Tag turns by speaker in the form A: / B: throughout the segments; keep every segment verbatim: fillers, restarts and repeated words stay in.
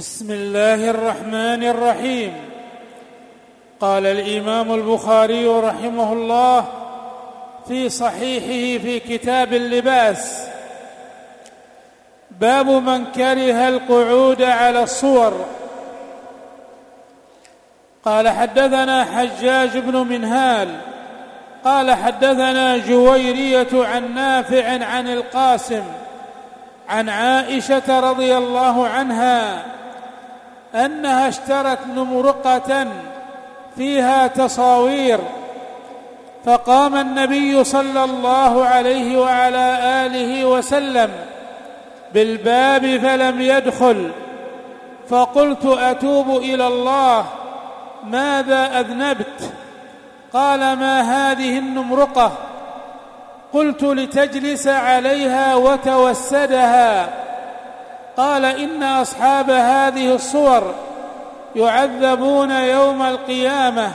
A: بسم الله الرحمن الرحيم. قال الإمام البخاري رحمه الله في صحيحه في كتاب اللباس: باب من كره القعود على الصور. قال حدثنا حجاج بن منهال قال حدثنا جويرية عن نافع عن القاسم عن عائشة رضي الله عنها أنها اشترت نمرقة فيها تصاوير، فقام النبي صلى الله عليه وعلى آله وسلم بالباب فلم يدخل، فقلت: أتوب إلى الله، ماذا أذنبت؟ قال: ما هذه النمرقة؟ قلت: لتجلس عليها وتوسدها. قال: إن أصحاب هذه الصور يعذبون يوم القيامة،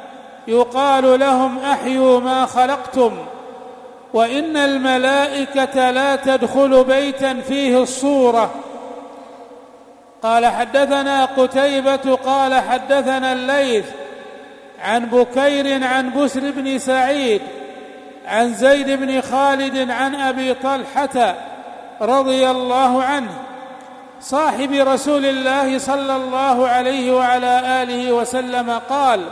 A: يقال لهم: أحيوا ما خلقتم، وإن الملائكة لا تدخل بيتا فيه الصورة. قال حدثنا قتيبة قال حدثنا الليث عن بكير عن بسر بن سعيد عن زيد بن خالد عن أبي طلحة رضي الله عنه صاحب رسول الله صلى الله عليه وعلى آله وسلم قال: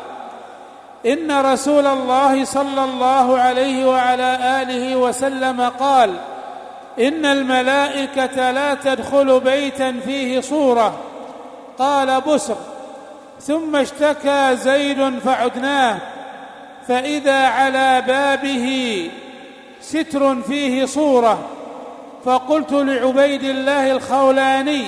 A: إن رسول الله صلى الله عليه وعلى آله وسلم قال: إن الملائكة لا تدخل بيتا فيه صورة. قال بسر: ثم اشتكى زيد فعدناه، فإذا على بابه ستر فيه صورة، فقلت لعبيد الله الخولاني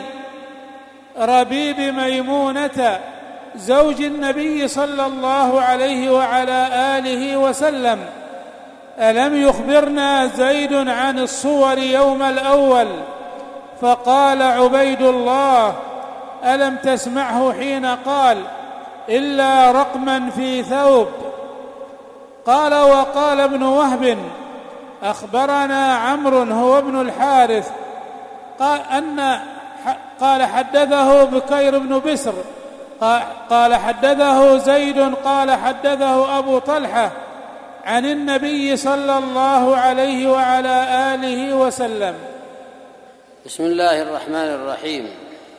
A: ربيب ميمونة زوج النبي صلى الله عليه وعلى آله وسلم: ألم يخبرنا زيد عن الصور يوم الأول؟ فقال عبيد الله: ألم تسمعه حين قال: إلا رقما في ثوب؟ قال: وقال ابن وهب أخبرنا عمرو هو ابن الحارث قال أن قال حدثه بكير بن بسر قال حدثه زيد قال حدثه أبو طلحة عن النبي صلى الله عليه وعلى آله وسلم.
B: بسم الله الرحمن الرحيم.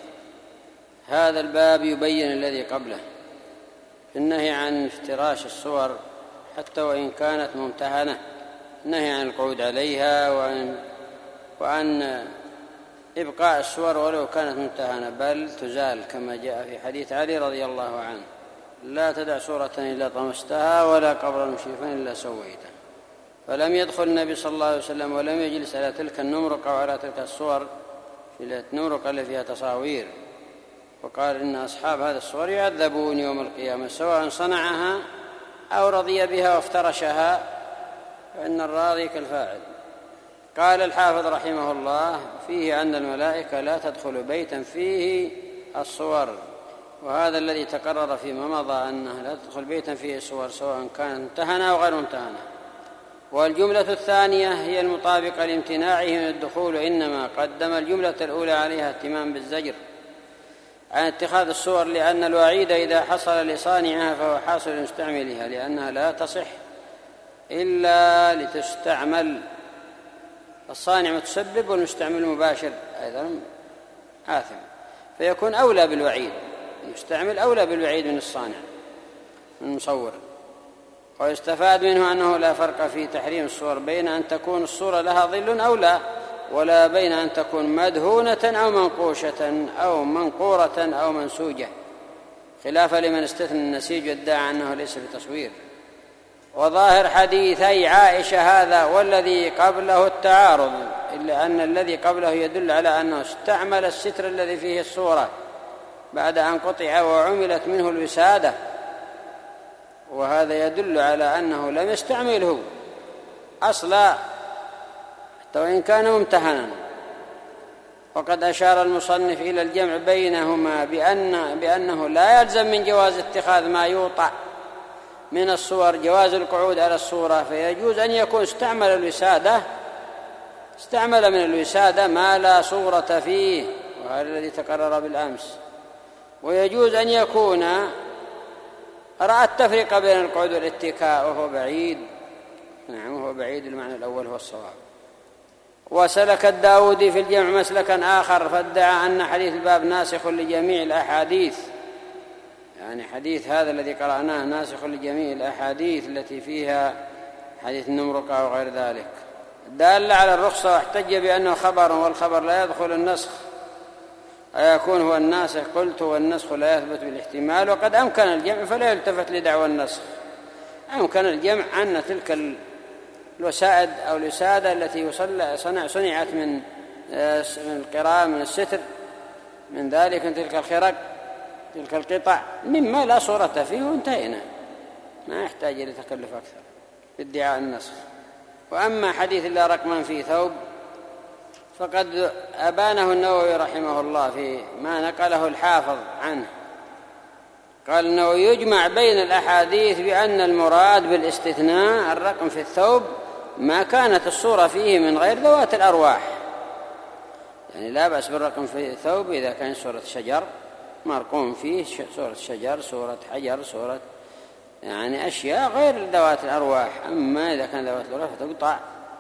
B: هذا الباب يبين الذي قبله، النهي عن افتراش الصور حتى وإن كانت ممتهنة، النهي عن القعود عليها وعن, وعن إبقاء الصور ولو كانت ممتهنة، بل تزال كما جاء في حديث علي رضي الله عنه: لا تدع صورة إلا طمستها ولا قبرا مشرفا إلا سويته. فلم يدخل النبي صلى الله عليه وسلم ولم يجلس على تلك النمرقة وعلى تلك الصور، في النمرقة اللي فيها تصاوير، وقال: إن أصحاب هذا الصور يعذبون يوم القيامة، سواء صنعها أو رضي بها وافترشها، فإن الراضي كالفاعل. قال الحافظ رحمه الله: فيه أن الملائكة لا تدخل بيتا فيه الصور، وهذا الذي تقرر فيما مضى أنها لا تدخل بيتا فيه الصور سواء كانت ممتهنة أو غير ممتهنة. والجملة الثانية هي المطابقة لامتناعه من الدخول، إنما قدم الجملة الأولى عليها اهتمام بالزجر عن اتخاذ الصور، لأن الوعيد إذا حصل لصانعها فهو حاصل لمستعملها، لأنها لا تصح إلا لتستعمل. الصانع متسبب والمستعمل المباشر أيضا آثم، فيكون أولى بالوعيد، المستعمل أولى بالوعيد من الصانع من المصور. ويستفاد منه أنه لا فرق في تحريم الصور بين أن تكون الصورة لها ظل أو لا، ولا بين أن تكون مدهونة أو منقوشة أو منقورة أو منسوجة، خلافا لمن استثنى النسيج وادعى أنه ليس بتصوير. وظاهر حديثي عائشة هذا والذي قبله التعارض، إلا أن الذي قبله يدل على أنه استعمل الستر الذي فيه الصورة بعد أن قطع وعملت منه الوسادة، وهذا يدل على أنه لم يستعمله أصلا حتى وإن كان ممتهنا. وقد أشار المصنف إلى الجمع بينهما بأن بأنه لا يلزم من جواز اتخاذ ما يوطأ من الصور جواز القعود على الصورة، فيجوز أن يكون استعمل الوسادة استعمل من الوسادة ما لا صورة فيه، وهذا الذي تقرر بالأمس، ويجوز أن يكون رأى التفريق بين القعود والاتكاء وهو بعيد، نعم وهو بعيد، المعنى الأول هو الصواب. وسلك الداودي في الجمع مسلكا آخر فادعى أن حديث الباب ناسخ لجميع الأحاديث، يعني حديث هذا الذي قرأناه ناسخ لجميع الأحاديث التي فيها حديث النمرقة وغير ذلك، دال على الرخصة، واحتج بأنه خبر والخبر لا يدخل النسخ، أيكون هو الناسخ؟ قلت والنسخ لا يثبت بالاحتمال، وقد أمكن الجمع فلا يلتفت لدعوى النسخ. أمكن الجمع أن تلك الوسائد أو الوسادة التي صنع صنعت من القراء من الستر من ذلك من تلك الخرق تلك القطع مما لا صورة فيه، وانتهينا، ما يحتاج إلى تكلف أكثر بادعاء النسخ. وأما حديث لا رقما في ثوب فقد أبانه النووي رحمه الله في ما نقله الحافظ عنه، قال أنه يجمع بين الأحاديث بأن المراد بالاستثناء الرقم في الثوب ما كانت الصورة فيه من غير ذوات الأرواح، يعني لا بأس بالرقم في الثوب إذا كان صورة شجر مرقوم فيه، صورة شجر، صورة حجر، صورة يعني أشياء غير ذوات الأرواح. أما إذا كان ذوات الأرواح فتقطع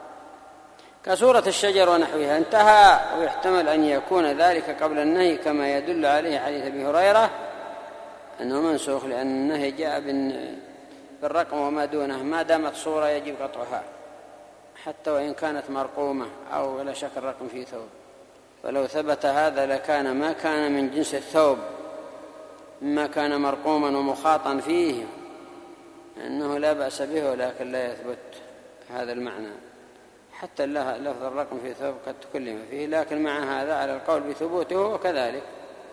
B: كصورة الشجر ونحوها. انتهى. ويحتمل أن يكون ذلك قبل النهي كما يدل عليه حديث أبي هريرة أنه منسوخ، لأن النهي جاء بالرقم وما دونه ما دامت صورة يجب قطعها حتى وإن كانت مرقومة أو لا شك الرقم في ثوب. فلو ثبت هذا لكان ما كان من جنس الثوب ما كان مرقوما ومخاطا فيه أنه لا بأس به، ولكن لا يثبت هذا المعنى. حتى لفظ الرقم في ثوب قد تكلم فيه، لكن مع هذا على القول بثبوته، وكذلك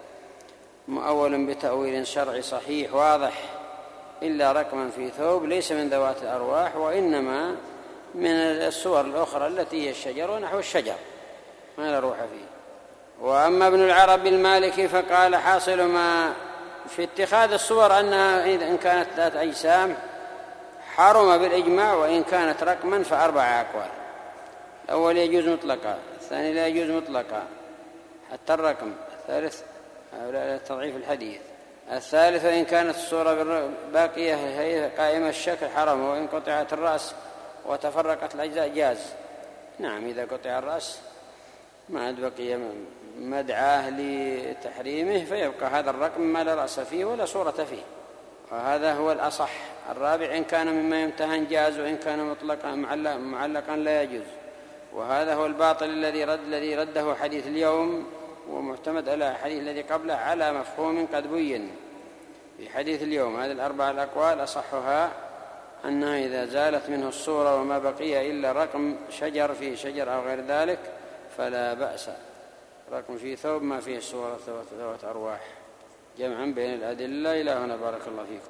B: مؤول بتأويل شرعي صحيح واضح إلا رقما في ثوب ليس من ذوات الأرواح، وإنما من الصور الأخرى التي هي الشجر ونحو الشجر ما لا روح فيه. وأما ابن العربي المالكي فقال حاصل ما في اتخاذ الصور أنها إن كانت ذات أجسام حرم بالإجماع، وإن كانت رقما فأربع أقوال. الأول يجوز مطلقا، الثاني لا يجوز مطلقا حتى الرقم، الثالث تضعيف الحديث، الثالث وإن كانت الصورة باقية هي قائمة الشكل حرم، وإن قطعت الرأس وتفرقت الأجزاء جاز. نعم إذا قطع الرأس ما عاد بقي مدعاه لتحريمه فيبقى هذا الرقم ما لا رأس فيه ولا صورة فيه، وهذا هو الأصح. الرابع إن كان مما يمتهن جاز، وإن كان مطلقا معلقا لا يجوز. وهذا هو الباطل الذي رد الذي رده حديث اليوم، ومعتمد على حديث الذي قبله على مفهوم قد بين في حديث اليوم. هذه الأربع الأقوال أصحها أنها إذا زالت منه الصورة وما بقي إلا رقم شجر في شجر أو غير ذلك فلا بأس. رقم في ثوب ما فيه الصورة ذوات أرواح. جمعا بين الأدلة. إلى هنا بارك الله فيكم.